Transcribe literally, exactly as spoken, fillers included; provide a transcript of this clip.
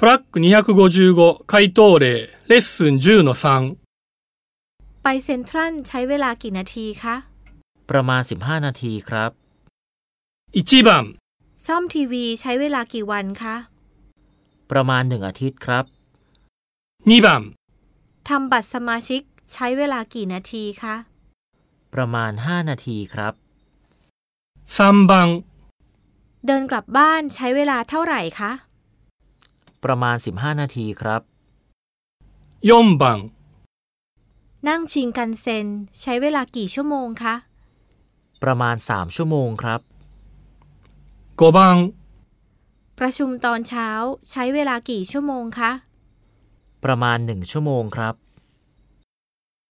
トラックにひゃくごじゅうご回答例レッスン じゅうのさんไปเซ็นทรัลใช้เวลากี่นาทีคะประมาณสิบห้านาทีครับいちばんซ่อมทีวีใช้เวลากี่วันคะประมาณหนึ่งอาทิตย์ครับにばんทำบัตรสมาชิกใช้เวลากี่นาทีคะประมาณห้านาทีครับさんばんเดินกลับบ้านใช้เวลาเท่าไหร่คะประมาณสิบห้านาทีครับよんばんนั่งชิงกันเซ็นใช้เวลากี่ชั่วโมงคะประมาณสามชั่วโมงครับごばんประชุมตอนเช้าใช้เวลากี่ชั่วโมงคะประมาณหนึ่งชั่วโมงครับ